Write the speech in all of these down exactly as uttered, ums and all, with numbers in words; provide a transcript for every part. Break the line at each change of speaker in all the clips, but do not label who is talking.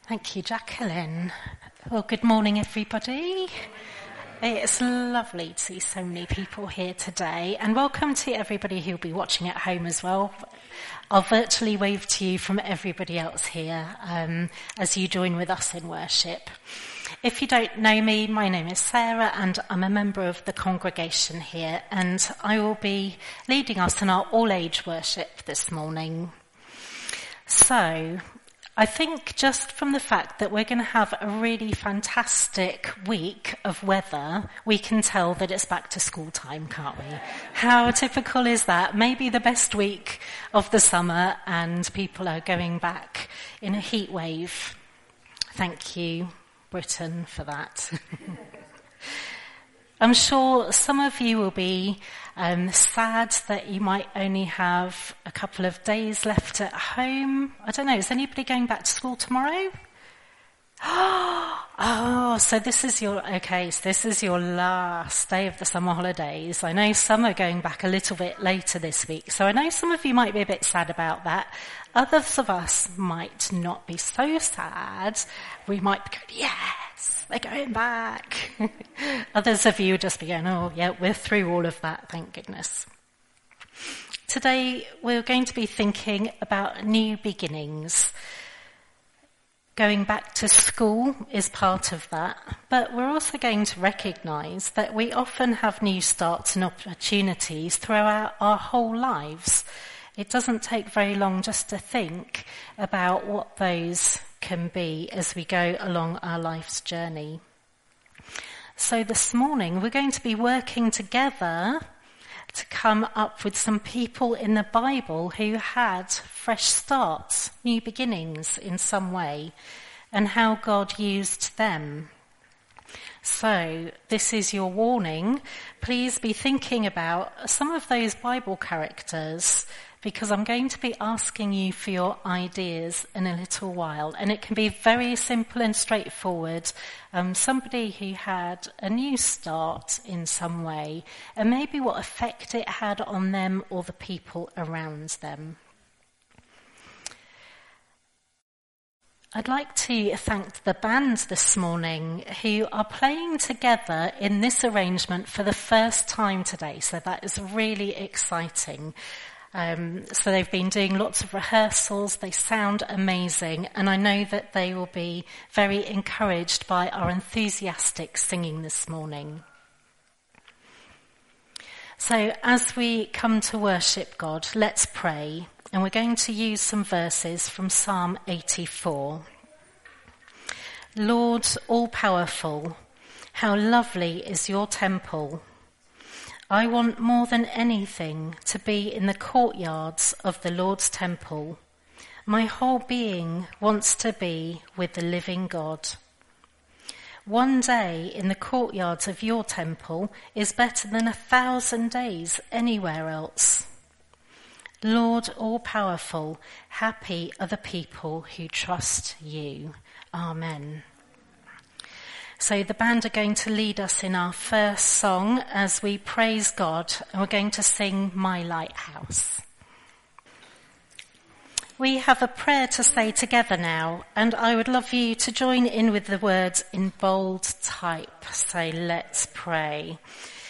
Thank you, Jacqueline. Well, good morning, everybody. It's lovely to see so many people here today, and welcome to everybody who'll be watching at home as well. I'll virtually wave to you from everybody else here um, as you join with us in worship. If you don't know me, my name is Sarah, and I'm a member of the congregation here, and I will be leading us in our all-age worship this morning. So, I think just from the fact that we're going to have a really fantastic week of weather, we can tell that it's back to school time, can't we? How typical is that? Maybe the best week of the summer and people are going back in a heat wave. Thank you, Britain, for that. I'm sure some of you will be um, sad that you might only have a couple of days left at home. I don't know, is anybody going back to school tomorrow? Oh, so this is your, okay, so this is your last day of the summer holidays. I know some are going back a little bit later this week, so I know some of you might be a bit sad about that. Others of us might not be so sad. We might be going, yes, they're going back. Others of you will just be going, oh, yeah, we're through all of that, thank goodness. Today, we're going to be thinking about new beginnings. Going back to school is part of that, but we're also going to recognise that we often have new starts and opportunities throughout our whole lives. It doesn't take very long just to think about what those can be as we go along our life's journey. So this morning we're going to be working together to come up with some people in the Bible who had fresh starts, new beginnings in some way, and how God used them. So this is your warning. Please be thinking about some of those Bible characters, because I'm going to be asking you for your ideas in a little while. And it can be very simple and straightforward. Um, somebody who had a new start in some way, and maybe what effect it had on them or the people around them. I'd like to thank the band this morning who are playing together in this arrangement for the first time today. So that is really exciting. Um, so they've been doing lots of rehearsals, they sound amazing, and I know that they will be very encouraged by our enthusiastic singing this morning. So as we come to worship God, let's pray, and we're going to use some verses from Psalm eighty-four. Lord, all-powerful, how lovely is your temple. I want more than anything to be in the courtyards of the Lord's temple. My whole being wants to be with the living God. One day in the courtyards of your temple is better than a thousand days anywhere else. Lord, all-powerful, happy are the people who trust you. Amen. So the band are going to lead us in our first song as we praise God, and we're going to sing My Lighthouse. We have a prayer to say together now, and I would love you to join in with the words in bold type. So let's pray.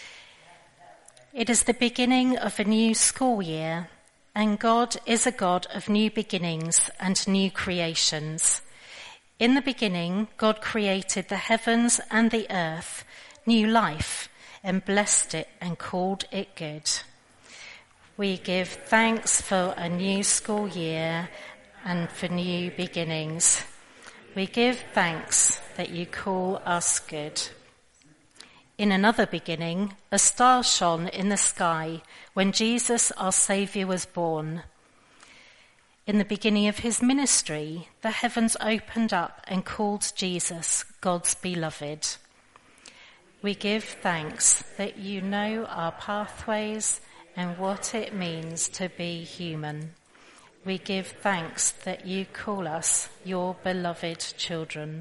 It is the beginning of a new school year, and God is a God of new beginnings and new creations. In the beginning, God created the heavens and the earth, new life, and blessed it and called it good. We give thanks for a new school year and for new beginnings. We give thanks that you call us good. In another beginning, a star shone in the sky when Jesus, our Saviour, was born. In the beginning of his ministry, the heavens opened up and called Jesus God's beloved. We give thanks that you know our pathways and what it means to be human. We give thanks that you call us your beloved children.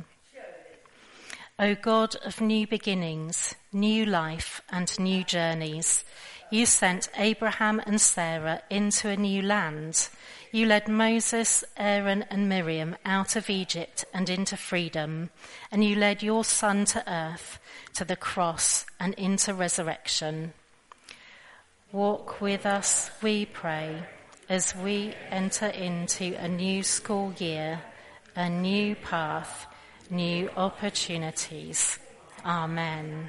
O God of new beginnings, new life and new journeys, You sent Abraham and Sarah into a new land. You led Moses, Aaron and Miriam out of Egypt and into freedom, and you led your son to earth, to the cross and into resurrection. Walk with us, we pray, as we enter into a new school year, a new path, new opportunities. Amen.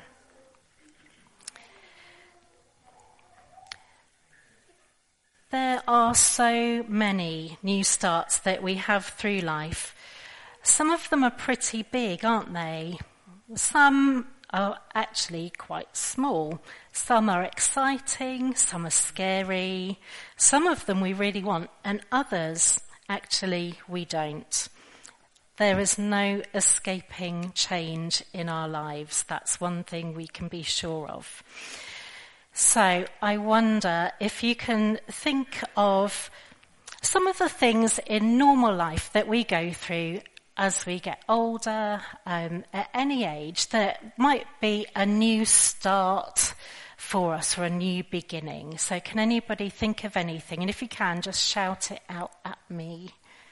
There are so many new starts that we have through life. Some of them are pretty big, aren't they? Some are actually quite small. Some are exciting, some are scary. Some of them we really want, and others, actually, we don't. There is no escaping change in our lives. That's one thing we can be sure of. So I wonder if you can think of some of the things in normal life that we go through as we get older, um, at any age, that might be a new start for us or a new beginning. So can anybody think of anything? And if you can, just shout it out at me.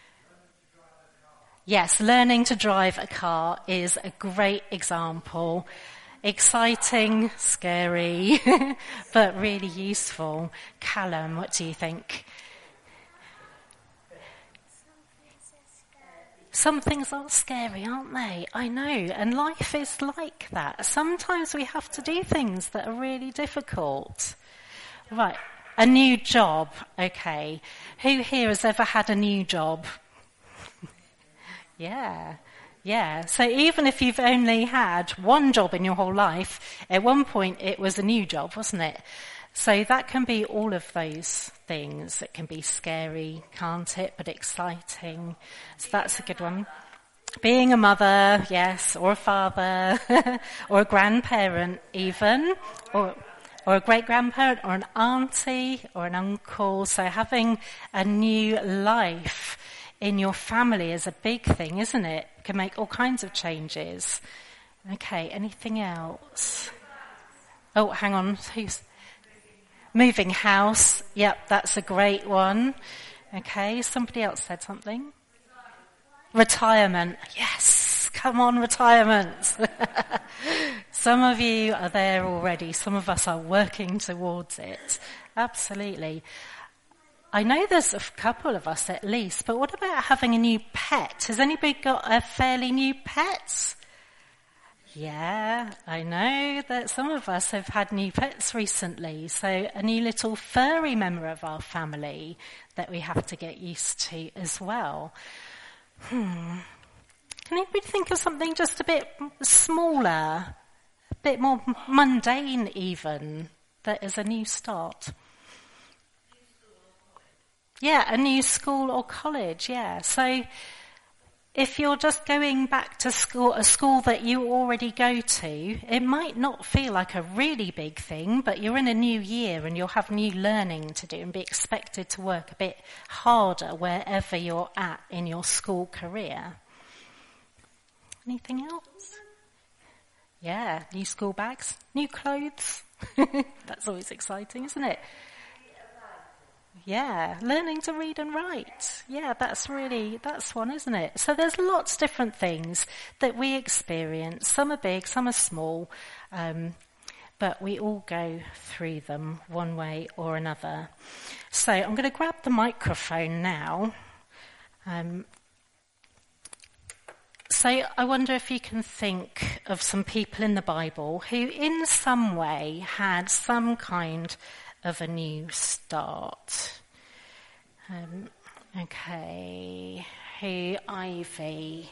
Yes, learning to drive a car is a great example. Exciting, scary, but really useful. Callum, what do you think? Some things are scary, aren't they? I know, and life is like that. Sometimes we have to do things that are really difficult. Right, a new job, okay. Who here has ever had a new job? Yeah. Yeah, so even if you've only had one job in your whole life, at one point it was a new job, wasn't it? So that can be all of those things. It can be scary, can't it? But exciting. So that's a good one. Being a mother, yes, or a father, or a grandparent even, or or a great-grandparent, or an auntie, or an uncle. So having a new life in your family is a big thing, isn't it? It can make all kinds of changes. Okay, anything else? Oh, hang on. Who's moving house? Yep, that's a great one. Okay, somebody else said something. Retirement. Yes, come on, retirement. Some of you are there already. Some of us are working towards it. Absolutely. I know there's a couple of us at least, but what about having a new pet? Has anybody got a fairly new pet? Yeah, I know that some of us have had new pets recently. So a new little furry member of our family that we have to get used to as well. Hmm. Can anybody think of something just a bit smaller, a bit more mundane even, that is a new start? Yeah, a new school or college, yeah. So if you're just going back to school, a school that you already go to, it might not feel like a really big thing, but you're in a new year and you'll have new learning to do and be expected to work a bit harder wherever you're at in your school career. Anything else? Yeah, new school bags, new clothes. That's always exciting, isn't it? Yeah, learning to read and write. Yeah, that's really, that's one, isn't it? So there's lots of different things that we experience. Some are big, some are small, um, but we all go through them one way or another. So I'm going to grab the microphone now. Um, so I wonder if you can think of some people in the Bible who in some way had some kind of a new start. Um, okay, who? Ivy.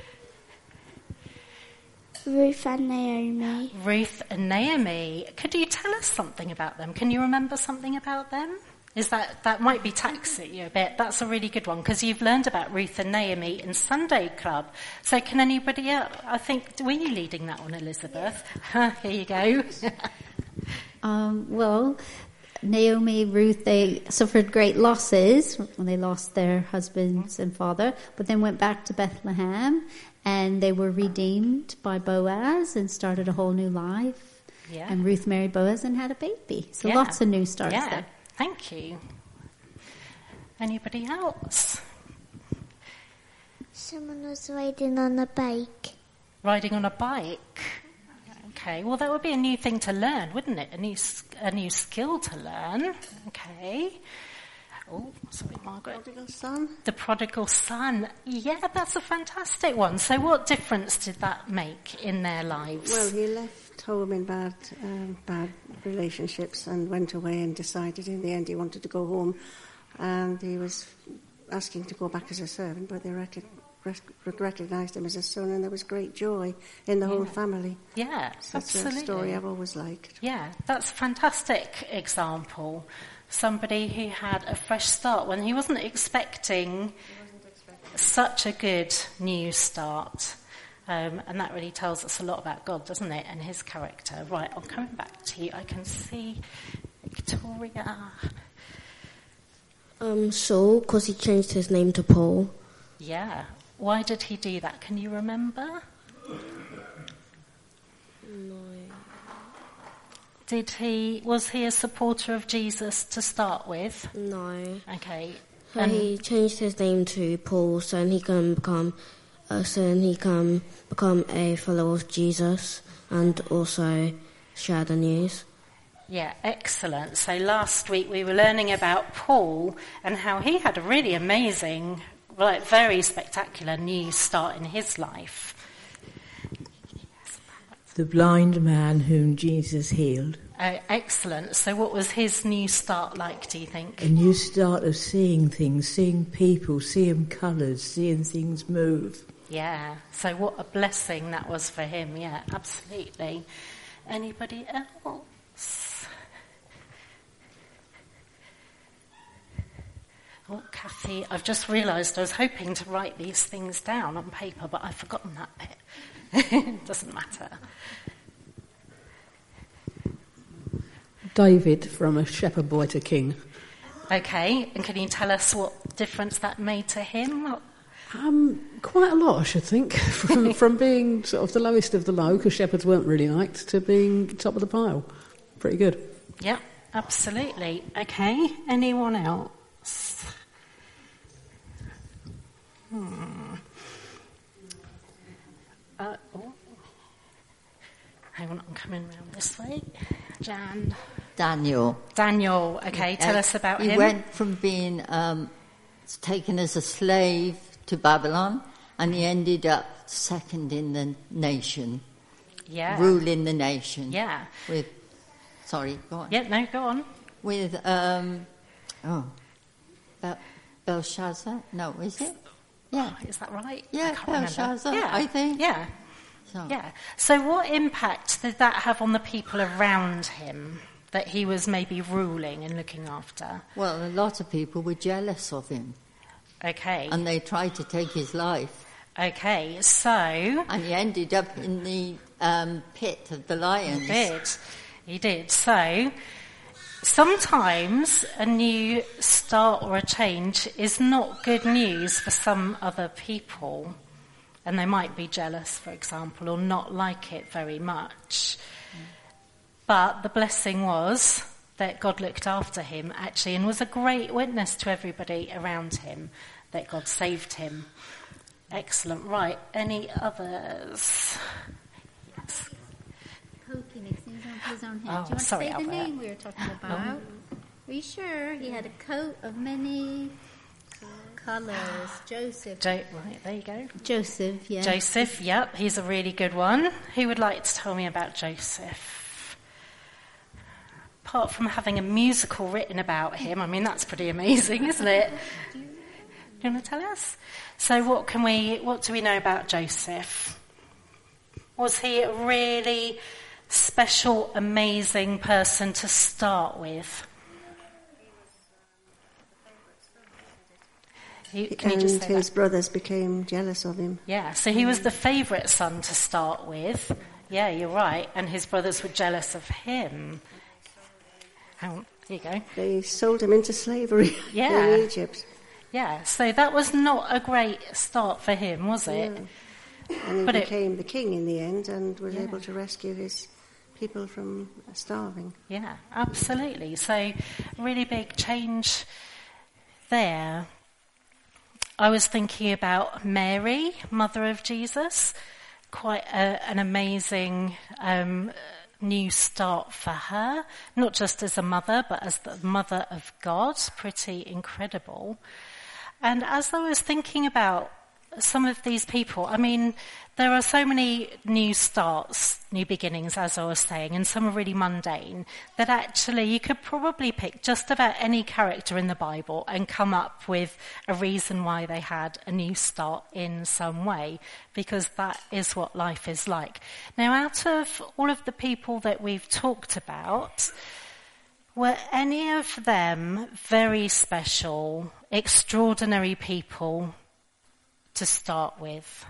Ruth and Naomi.
Ruth and Naomi. Could you tell us something about them? Can you remember something about them? Is that, that might be taxing you a bit. That's a really good one because you've learned about Ruth and Naomi in Sunday Club. So can anybody else? I think, were you leading that one, Elizabeth? Here you go.
um, well, Naomi, Ruth, they suffered great losses when they lost their husbands and father, but then went back to Bethlehem and they were redeemed by Boaz and started a whole new life.
Yeah.
And Ruth married Boaz and had a baby. So
Yeah.
lots of new starts
Yeah.
there.
Thank you. Anybody else?
Someone was riding on a bike.
Riding on a bike. Okay, well that would be a new thing to learn, wouldn't it? A new s- a new skill to learn. Okay. Oh, sorry, Margaret.
Prodigal son.
The prodigal son. Yeah, that's a fantastic one. So what difference did that make in their lives?
Well, he left home in bad, um, bad relationships and went away and decided in the end he wanted to go home. And he was asking to go back as a servant, but they rec- rec- recognised him as a son, and there was great joy in the whole
Yeah.
family.
Yeah,
So that's
absolutely.
a story I've always liked.
Yeah, that's a fantastic example. Somebody who had a fresh start when he wasn't expecting such a good new start. Um, and that really tells us a lot about God, doesn't it, and his character. Right, I'm coming back to you. I can see Victoria.
Um, Saul, because he changed his name to Paul.
Yeah. Why did he do that? Can you remember?
No.
Did he, was he a supporter of Jesus to start with?
No.
Okay.
So
And-
he changed his name to Paul, so he can become, uh, so he can become a follower of Jesus and also share the news.
Yeah, excellent. So last week we were learning about Paul and how he had a really amazing, like very spectacular new start in his life.
The blind man whom Jesus healed.
Uh, excellent. So what was his new start like, do you think?
A new start of seeing things, seeing people, seeing colours, seeing things move.
Yeah. So what a blessing that was for him. Yeah, absolutely. Anybody else? Oh, Kathy, I've just realised I was hoping to write these things down on paper, but I've forgotten that bit. It doesn't matter.
David from a shepherd boy to king.
Okay, and can you tell us what difference that made to him?
Um, quite a lot, I should think, from, from being sort of the lowest of the low, because shepherds weren't really liked, to being top of the pile. Pretty good.
Yeah, absolutely. Okay, anyone else? Hmm. Uh, oh. Hang on, I'm coming round this way. Jan.
Daniel.
Daniel, okay, tell
Uh,
us about
he
him.
He went from being um, taken as a slave to Babylon, and he ended up second in the nation,
Yeah.
ruling the nation.
Yeah.
With, sorry, go on.
Yeah, no, go on.
With, um, oh, Bel- Belshazzar? No, is it? Yeah.
Is that right?
Yeah,
I can't remember.
Belshazzar,
yeah.
I think.
Yeah.
So,
Yeah. So what impact did that have on the people around him that he was maybe ruling and looking after?
Well, a lot of people were jealous of him,
Okay.
and they tried to take his life.
Okay, so...
And he ended up in the um, pit of the lions.
He did. He did. So, sometimes a new start or a change is not good news for some other people. And they might be jealous, for example, or not like it very much. But the blessing was that God looked after him, actually, and was a great witness to everybody around him, that God saved him. Excellent. Right, any others? Yes.
Poking his things on his own head.
Oh,
Do you want to
sorry,
say the
Albert.
name we were talking about? Are you sure? He had a coat of many colours. Joseph.
Jo- right, there you go.
Joseph, yeah.
Joseph, yep, he's a really good one. Who would like to tell me about Joseph? Apart from having a musical written about him, I mean, that's pretty amazing, isn't it? Do you want to tell us? So what can we, what do we know about Joseph? Was he a really special, amazing person to start with? You, can you
and
just say
his
that?
brothers became jealous of him.
Yeah, so he was the favourite son to start with. Yeah, you're right. And his brothers were jealous of him. Hang on, here you go.
They sold him into slavery
Yeah.
in Egypt.
Yeah, so that was not a great start for him, was it?
No. And he
But it-
became the king in the end and was
Yeah.
able to rescue his people from starving.
Yeah, absolutely. So really big change there. I was thinking about Mary, mother of Jesus, quite a, an amazing um, new start for her, not just as a mother, but as the mother of God, pretty incredible. And as I was thinking about some of these people, I mean, there are so many new starts, new beginnings, as I was saying, and some are really mundane, that actually you could probably pick just about any character in the Bible and come up with a reason why they had a new start in some way, because that is what life is like. Now, out of all of the people that we've talked about, were any of them very special, extraordinary people to start with?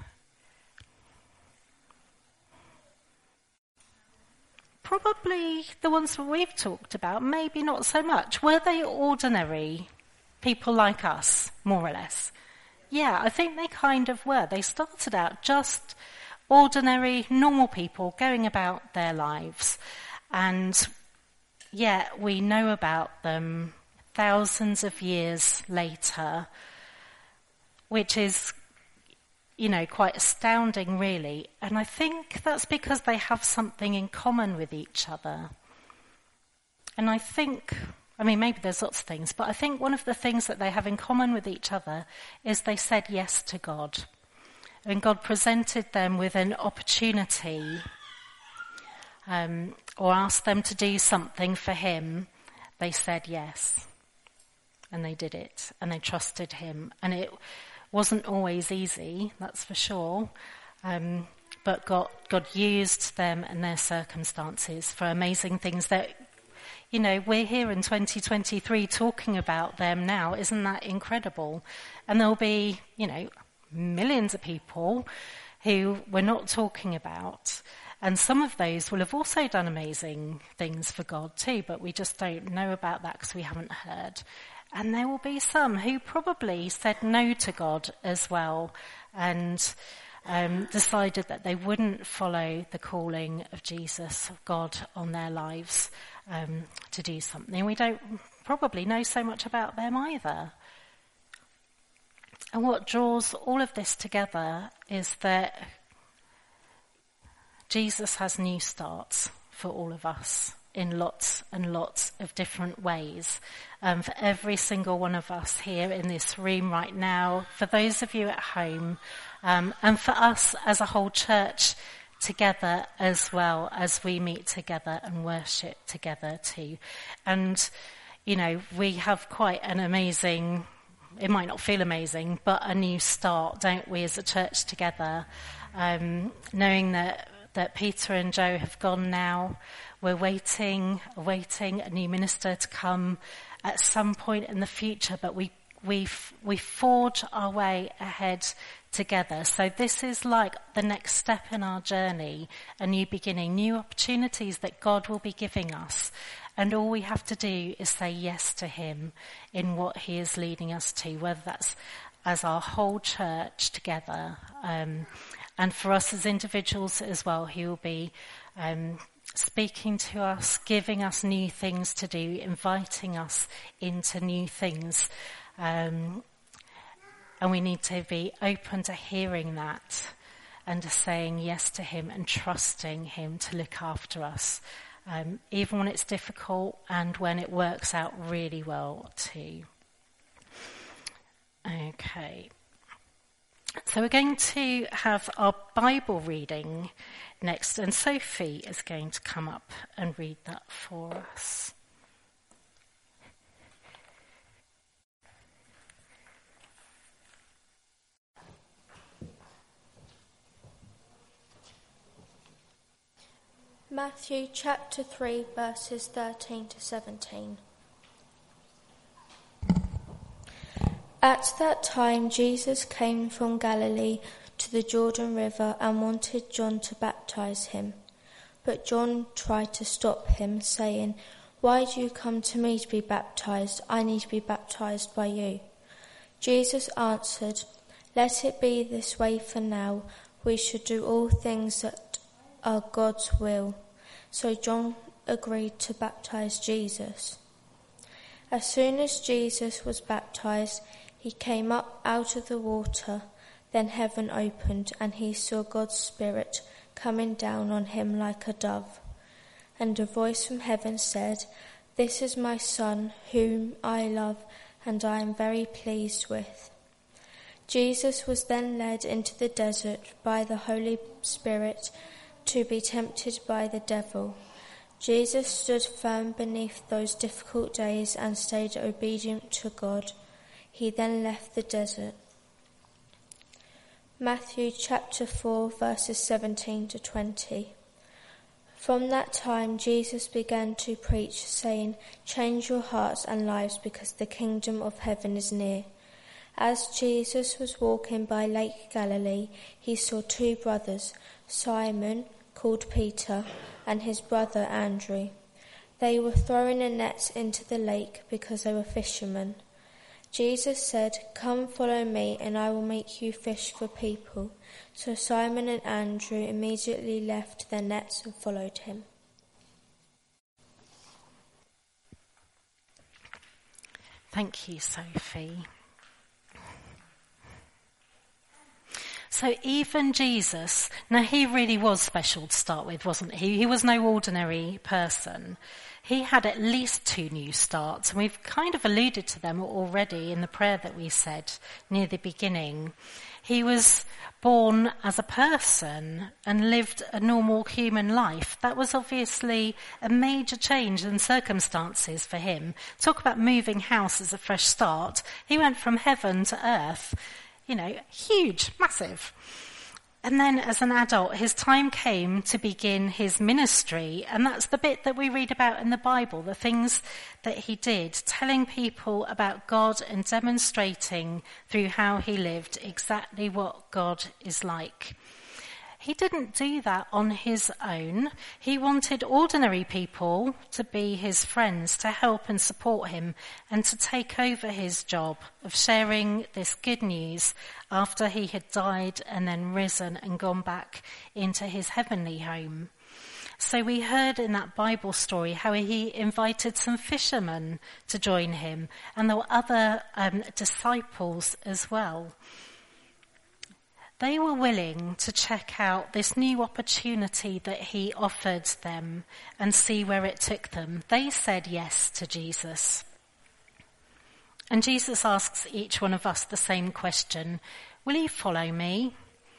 Probably the ones that we've talked about, maybe not so much. Were they ordinary people like us, more or less? Yeah, I think they kind of were. They started out just ordinary, normal people going about their lives. And yet we know about them thousands of years later, which is, you know, quite astounding, really. And I think that's because they have something in common with each other. And I think, I mean, maybe there's lots of things, but I think one of the things that they have in common with each other is they said yes to God. And God presented them with an opportunity um, or asked them to do something for him. They said yes. And they did it. And they trusted him. And it wasn't always easy, that's for sure, um, but God, God used them and their circumstances for amazing things that, you know, we're here in twenty twenty-three talking about them now. Isn't that incredible? And there'll be, you know, millions of people who we're not talking about. And some of those will have also done amazing things for God too, but we just don't know about that because we haven't heard. And there will be some who probably said no to God as well and um, decided that they wouldn't follow the calling of Jesus, of God on their lives um, to do something. We don't probably know so much about them either. And what draws all of this together is that Jesus has new starts for all of us in lots and lots of different ways. Um, for every single one of us here in this room right now, for those of you at home, um, and for us as a whole church together as well as we meet together and worship together too. And, you know, we have quite an amazing, it might not feel amazing, but a new start, don't we, as a church together, um, knowing that that Peter and Joe have gone now. We're waiting, awaiting a new minister to come at some point in the future, but we we we forge our way ahead together. So this is like the next step in our journey, a new beginning, new opportunities that God will be giving us. And all we have to do is say yes to him in what he is leading us to, whether that's as our whole church together, um, and for us as individuals as well. He will be um, speaking to us, giving us new things to do, inviting us into new things. Um, and we need to be open to hearing that and to saying yes to him and trusting him to look after us, um, even when it's difficult and when it works out really well too. Okay. So we're going to have our Bible reading next, and Sophie is going to come up and read that for us.
Matthew chapter three, verses thirteen to seventeen. At that time, Jesus came from Galilee to the Jordan River and wanted John to baptize him. But John tried to stop him, saying, "Why do you come to me to be baptized? I need to be baptized by you." Jesus answered, "Let it be this way for now. We should do all things that are God's will. So John agreed to baptize Jesus. As soon as Jesus was baptized, he came up out of the water. Then heaven opened, and he saw God's Spirit coming down on him like a dove. And a voice from heaven said, "This is my Son, whom I love, and I am very pleased with." Jesus was then led into the desert by the Holy Spirit to be tempted by the devil. Jesus stood firm beneath those difficult days and stayed obedient to God. He then left the desert. Matthew chapter four, verses seventeen to twenty. From that time Jesus began to preach, saying, "Change your hearts and lives, because the kingdom of heaven is near." As Jesus was walking by Lake Galilee, he saw two brothers, Simon, called Peter, and his brother Andrew. They were throwing a net into the lake because they were fishermen. Jesus said, "Come, follow me, and I will make you fish for people." So Simon and Andrew immediately left their nets and followed him.
Thank you, Sophie. So even Jesus, now he really was special to start with, wasn't he? He was no ordinary person. He had at least two new starts, and we've kind of alluded to them already in the prayer that we said near the beginning. He was born as a person and lived a normal human life. That was obviously a major change in circumstances for him. Talk about moving house as a fresh start. He went from heaven to earth. You know, huge, massive. And then as an adult, his time came to begin his ministry. And that's the bit that we read about in the Bible, the things that he did, telling people about God and demonstrating through how he lived exactly what God is like. He didn't do that on his own. He wanted ordinary people to be his friends, to help and support him, and to take over his job of sharing this good news after he had died and then risen and gone back into his heavenly home. So we heard in that Bible story how he invited some fishermen to join him, and there were other um, disciples as well. They were willing to check out this new opportunity that he offered them and see where it took them. They said yes to Jesus. And Jesus asks each one of us the same question: will you follow me?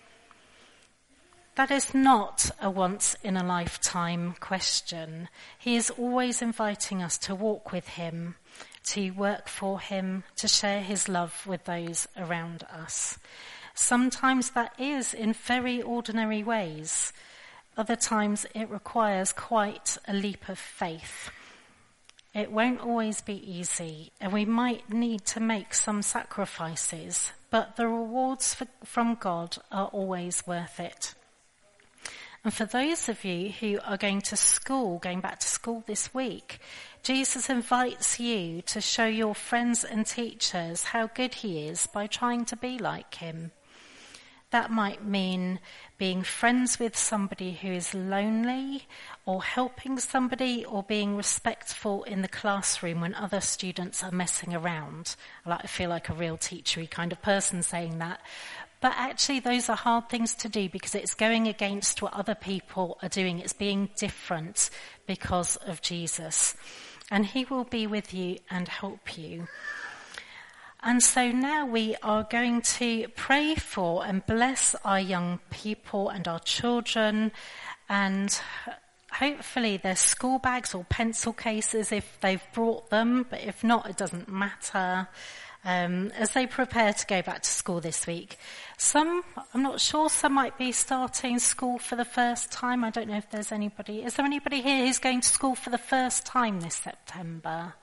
That is not a once-in-a-lifetime question. He is always inviting us to walk with him, to work for him, to share his love with those around us. Sometimes that is in very ordinary ways. Other times it requires quite a leap of faith. It won't always be easy, and we might need to make some sacrifices, but the rewards for, from God are always worth it. And for those of you who are going to school, going back to school this week, Jesus invites you to show your friends and teachers how good he is by trying to be like him. That might mean being friends with somebody who is lonely, or helping somebody, or being respectful in the classroom when other students are messing around. I like, I feel like a real teachery kind of person saying that. But actually those are hard things to do because it's going against what other people are doing. It's being different because of Jesus. And he will be with you and help you. And so now we are going to pray for and bless our young people and our children, and hopefully their school bags or pencil cases if they've brought them, but if not, it doesn't matter, um, as they prepare to go back to school this week. Some, I'm not sure, some might be starting school for the first time. I don't know if there's anybody. Is there anybody here who's going to school for the first time this September?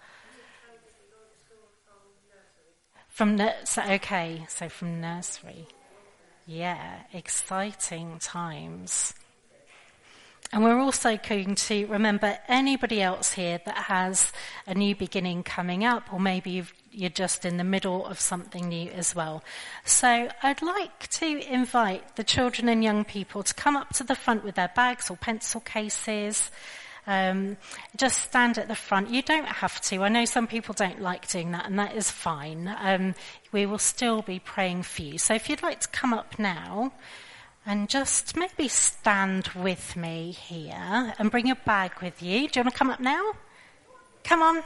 From so, okay, so from nursery. Yeah, exciting times. And we're also going to remember anybody else here that has a new beginning coming up, or maybe you've, you're just in the middle of something new as well. So I'd like to invite the children and young people to come up to the front with their bags or pencil cases. Um, just stand at the front. You don't have to. I know some people don't like doing that, and that is fine. Um, we will still be praying for you. So if you'd like to come up now, and just maybe stand with me here and bring your bag with you. Do you want to come up now? Come on.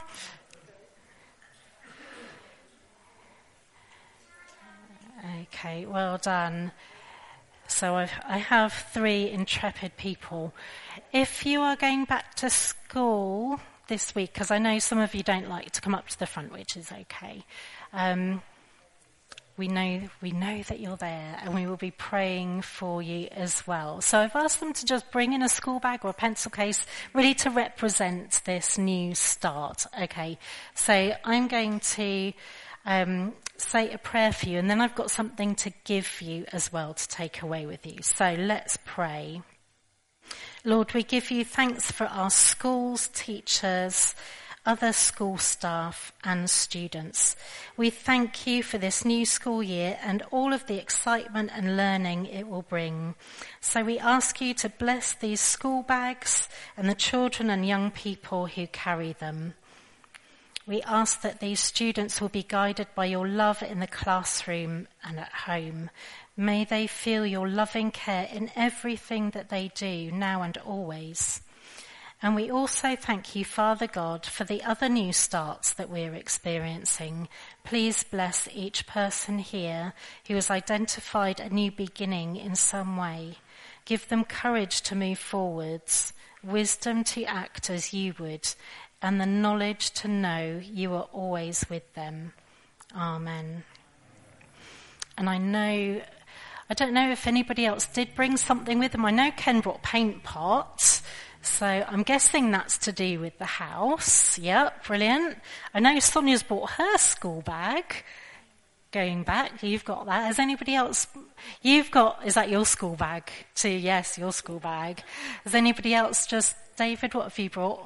Okay, well done. So I've, I have three intrepid people. If you are going back to school this week, because I know some of you don't like to come up to the front, which is okay. Um, We know we know that you're there, and we will be praying for you as well. So I've asked them to just bring in a school bag or a pencil case, really to represent this new start. Okay, so I'm going to um, say a prayer for you, and then I've got something to give you as well to take away with you. So let's pray. Lord, we give you thanks for our schools, teachers, other school staff and students. We thank you for this new school year and all of the excitement and learning it will bring. So we ask you to bless these school bags and the children and young people who carry them. We ask that these students will be guided by your love in the classroom and at home. May they feel your loving care in everything that they do now and always. And we also thank you, Father God, for the other new starts that we're experiencing. Please bless each person here who has identified a new beginning in some way. Give them courage to move forwards, wisdom to act as you would, and the knowledge to know you are always with them. Amen. And I know, I don't know if anybody else did bring something with them. I know Ken brought paint pots. So I'm guessing that's to do with the house. Yep, brilliant. I know Sonia's bought her school bag. Going back, you've got that. Has anybody else? You've got, is that your school bag too? Yes, your school bag. Has anybody else just, David, what have you brought?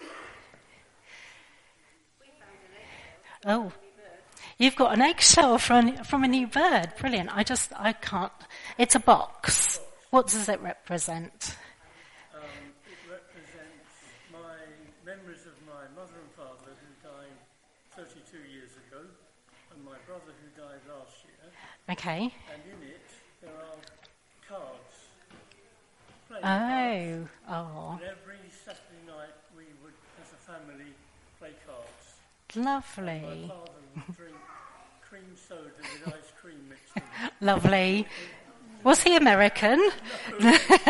Oh, you've got an eggshell from, from a new bird. Brilliant. I just, I can't. It's a box. What does it represent?
Memories of my mother and father who died thirty-two years ago, and my brother who died last year.
Okay.
And in it there are cards.
Oh, cards. oh.
And every Saturday night we would, as a family, play cards.
Lovely.
And my father would drink cream soda with ice cream mixed in it.
Lovely. Was he American?
No.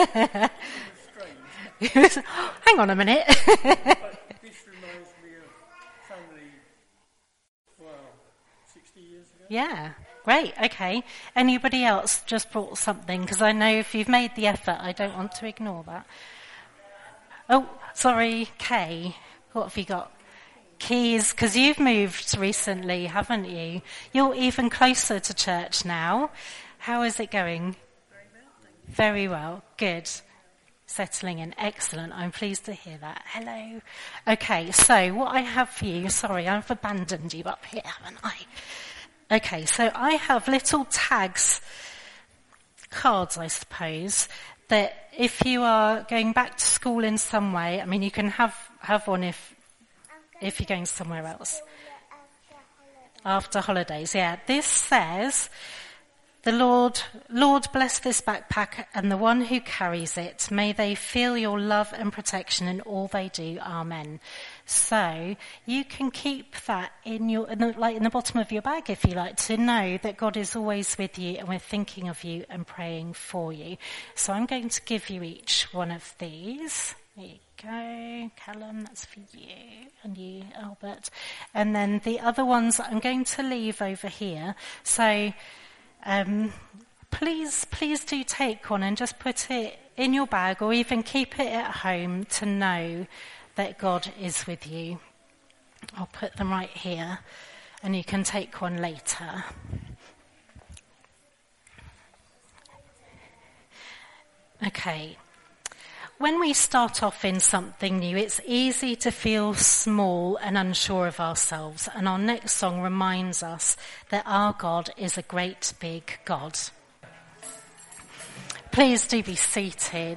He was strange. Hang on a minute.
But this reminds me of family, well, sixty years ago.
Yeah, great, okay. Anybody else just brought something? Because I know if you've made the effort, I don't want to ignore that. Oh, sorry, Kay, what have you got? Keys, because you've moved recently, haven't you? You're even closer to church now. How is it going?
Very well, thank you.
Very well, good. Settling in, excellent. I'm pleased to hear that. Hello. Okay, so what I have for you, sorry, I've abandoned you up here, haven't I? Okay, so I have little tags, cards, I suppose, that if you are going back to school in some way, I mean, you can have, have one if, if you're going somewhere else. After holidays, yeah. This says, The Lord, Lord bless this backpack and the one who carries it. May they feel your love and protection in all they do. Amen. So you can keep that in your, in the, like in the bottom of your bag, if you like, to know that God is always with you and we're thinking of you and praying for you. So I'm going to give you each one of these. There you go, Callum, that's for you, and you, Albert. And then the other ones I'm going to leave over here. So Um, please, please do take one and just put it in your bag or even keep it at home to know that God is with you. I'll put them right here and you can take one later. Okay. when we start off in something new, it's easy to feel small and unsure of ourselves. And our next song reminds us that our God is a great big God. Please do be seated.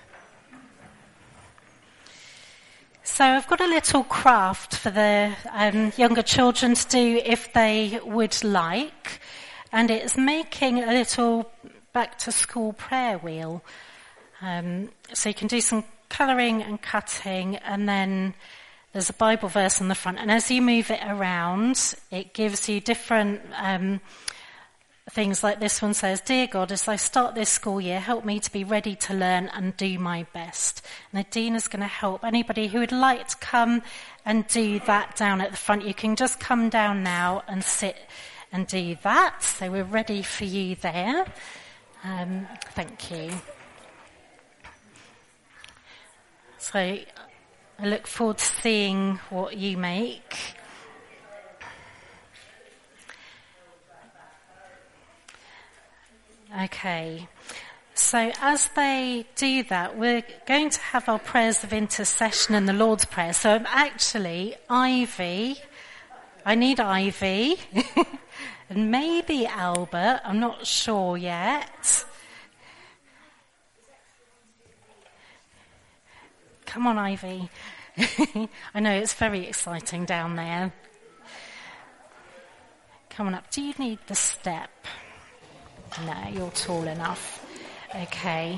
So I've got a little craft for the um, younger children to do if they would like. And it's making a little back to school prayer wheel. Um, so you can do some colouring and cutting, and then there's a Bible verse on the front. And as you move it around, it gives you different um, things like this one says, "Dear God, as I start this school year, help me to be ready to learn and do my best." And Adina's going to help anybody who would like to come and do that down at the front. You can just come down now and sit and do that. So we're ready for you there. Um, thank you. So I look forward to seeing what you make. Okay, so as they do that, we're going to have our prayers of intercession and the Lord's Prayer. So I'm actually, Ivy, I need Ivy, and maybe Albert, I'm not sure yet. Come on, Ivy. I know it's very exciting down there. Come on up. Do you need the step? No, you're tall enough. Okay.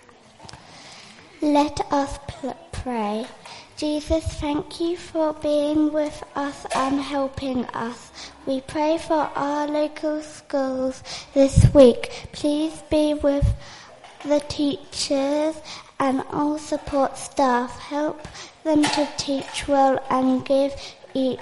Let us pl- pray. Jesus, thank you for being with us and helping us. We pray for our local schools this week. Please be with the teachers and all support staff. Help them to teach well and give each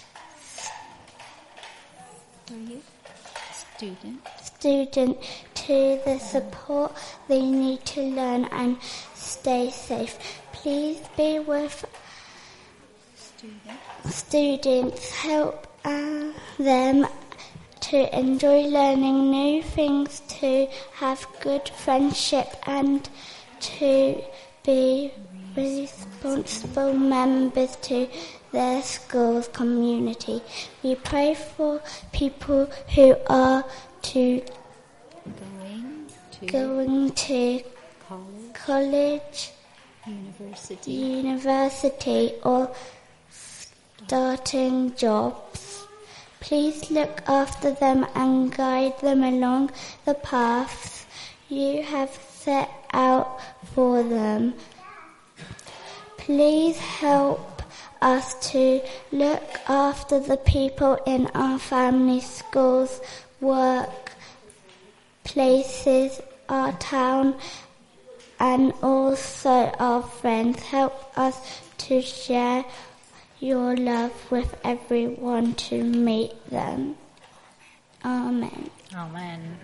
student
student to the support they need to learn and stay safe. Please be with students. Students. Help uh, them to enjoy learning new things, to have good friendship and to be responsible members to their school's community. We pray for people who are to
going to,
going to
college,
college,
university,
university or starting jobs. Please look after them and guide them along the paths you have set out for them. Please help us to look after the people in our family, schools, work, places, our town, and also our friends. Help us to share your love with everyone to meet them. Amen.
Amen.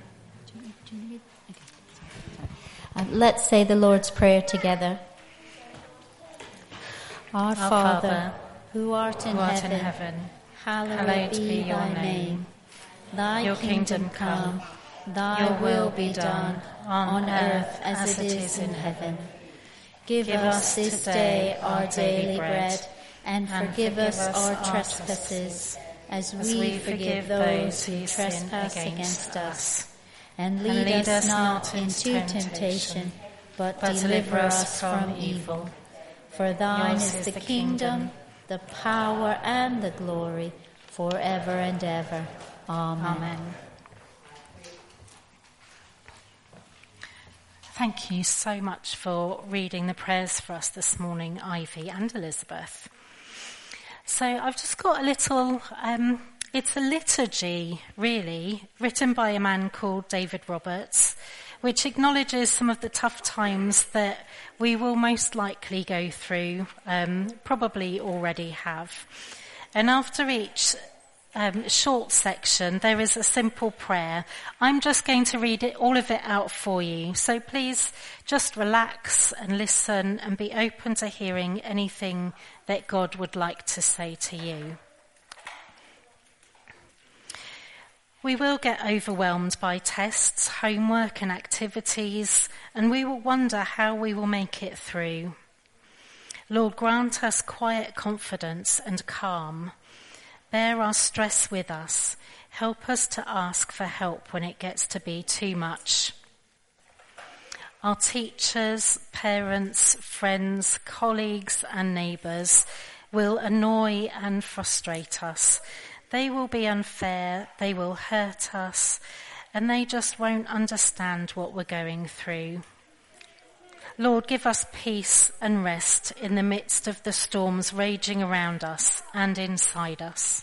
Uh, let's say the Lord's Prayer together. Our,
Our
Father,
Father,
who art in
who art
heaven,
in heaven,
hallowed,
hallowed
be
be your
thy
name.
name. Thy
Your
kingdom
kingdom
come,
come,
thy
your
will be done, on earth as it is in heaven. Give
Give
us this day our daily bread, and
and
forgive us our
our
trespasses, as
as
we
we
forgive
forgive
those
those
who
who sin
trespass
against
against us.
us.
And
And
lead us not into temptation, but
but
deliver us from evil. For thine
Yours
is the kingdom, the power, and the glory, forever and ever. Amen.
Amen. Thank you so much for reading the prayers for us this morning, Ivy and Elizabeth. So I've just got a little, um, it's a liturgy, really, written by a man called David Roberts, which acknowledges some of the tough times that we will most likely go through, um, probably already have. And after each um, short section, there is a simple prayer. I'm just going to read it, all of it out for you. So please just relax and listen and be open to hearing anything that God would like to say to you. We will get overwhelmed by tests, homework and activities, and we will wonder how we will make it through. Lord, grant us quiet confidence and calm. Bear our stress with us. Help us to ask for help when it gets to be too much. Our teachers, parents, friends, colleagues and neighbours will annoy and frustrate us. They will be unfair, they will hurt us, and they just won't understand what we're going through. Lord, give us peace and rest in the midst of the storms raging around us and inside us.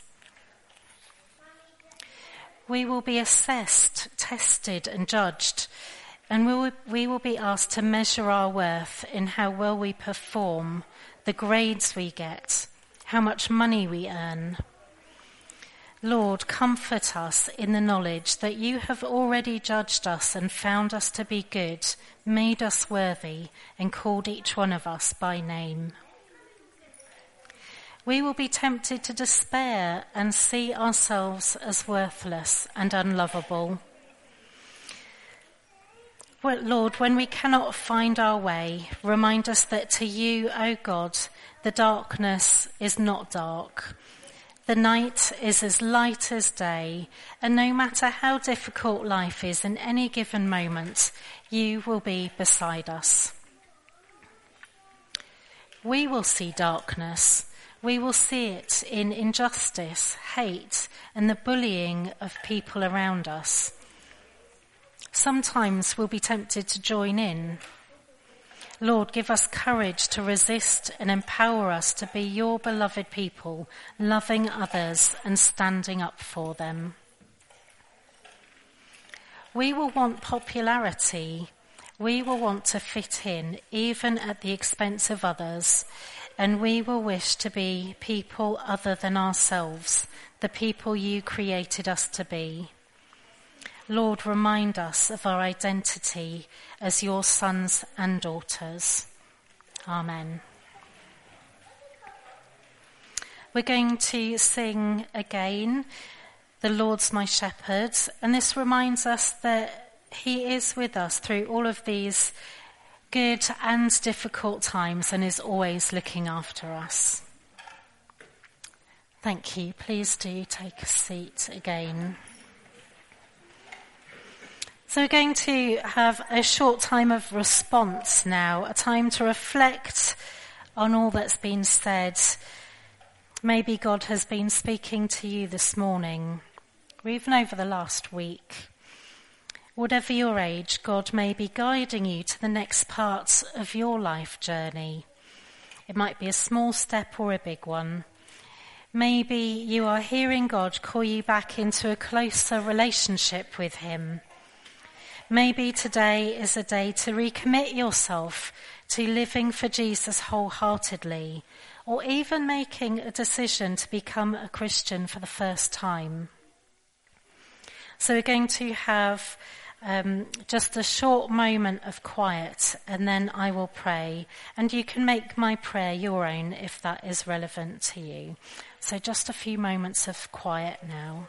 We will be assessed, tested and judged, and we will, we will be asked to measure our worth in how well we perform, the grades we get, how much money we earn. Lord, comfort us in the knowledge that you have already judged us and found us to be good, made us worthy, and called each one of us by name. We will be tempted to despair and see ourselves as worthless and unlovable. Well, Lord, when we cannot find our way, remind us that to you, O God, the darkness is not dark. The night is as light as day, and no matter how difficult life is in any given moment, you will be beside us. We will see darkness. We will see it in injustice, hate, and the bullying of people around us. Sometimes we'll be tempted to join in. Lord, give us courage to resist and empower us to be your beloved people, loving others and standing up for them. We will want popularity. We will want to fit in, even at the expense of others, and we will wish to be people other than ourselves, the people you created us to be. Lord, remind us of our identity as your sons and daughters. Amen. We're going to sing again, "The Lord's My Shepherd," and this reminds us that he is with us through all of these good and difficult times and is always looking after us. Thank you. Please do take a seat again. So we're going to have a short time of response now, a time to reflect on all that's been said. Maybe God has been speaking to you this morning, or even over the last week. Whatever your age, God may be guiding you to the next part of your life journey. It might be a small step or a big one. Maybe you are hearing God call you back into a closer relationship with him. Maybe today is a day to recommit yourself to living for Jesus wholeheartedly, or even making a decision to become a Christian for the first time. So we're going to have um, just a short moment of quiet, and then I will pray. And you can make my prayer your own if that is relevant to you. So just a few moments of quiet now.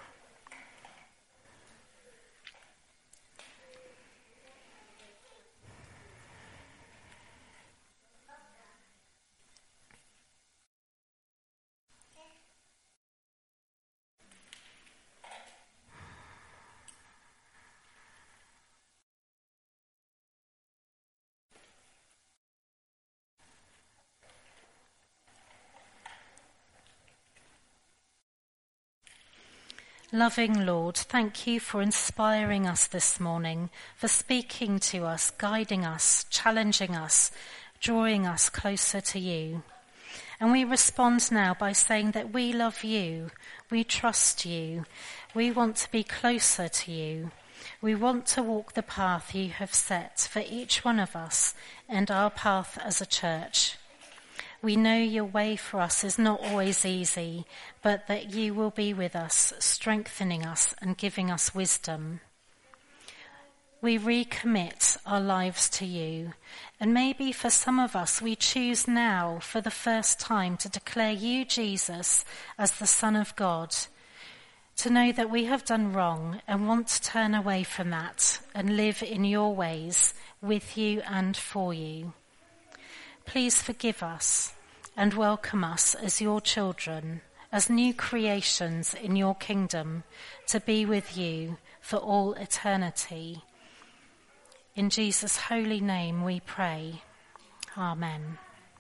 Loving Lord, thank you for inspiring us this morning, for speaking to us, guiding us, challenging us, drawing us closer to you. And we respond now by saying that we love you, we trust you, we want to be closer to you. We want to walk the path you have set for each one of us and our path as a church. We know your way for us is not always easy, but that you will be with us, strengthening us and giving us wisdom. We recommit our lives to you, and maybe for some of us we choose now for the first time to declare you, Jesus, as the Son of God. to know that we have done wrong and want to turn away from that and live in your ways with you and for you. Please forgive us and welcome us as your children, as new creations in your kingdom, to be with you for all eternity. In Jesus' holy name we pray. Amen.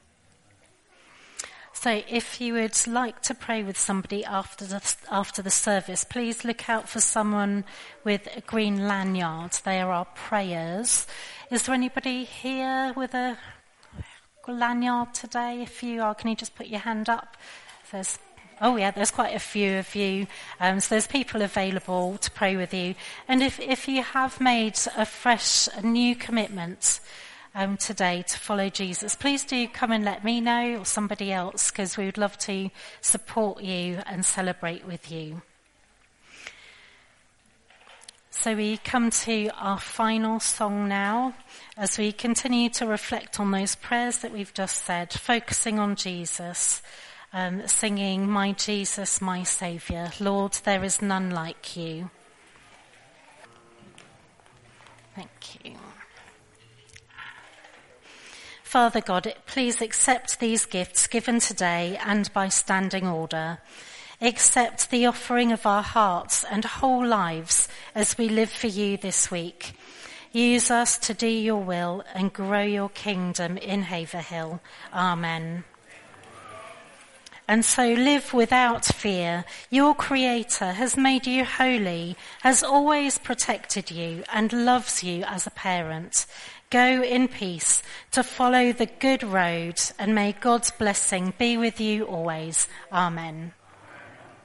So if you would like to pray with somebody after the, after the service, please look out for someone with a green lanyard. They are our prayers. Is there anybody here with a lanyard today? If you are, can you just put your hand up? There's, oh yeah, there's quite a few of you. Um, so there's people available to pray with you. And if, if you have made a fresh, a new commitment Um, today to follow Jesus, please do come and let me know or somebody else, because we would love to support you and celebrate with you. So we come to our final song now as we continue to reflect on those prayers that we've just said, focusing on Jesus, um, singing, "My Jesus, my Saviour, Lord, there is none like you." Thank you. Father God, please accept these gifts given today and by standing order. Accept the offering of our hearts and whole lives as we live for you this week. Use us to do your will and grow your kingdom in Haverhill. Amen. And so live without fear. Your Creator has made you holy, has always protected you and loves you as a parent. Go in peace to follow the good road, and may God's blessing be with you always. Amen.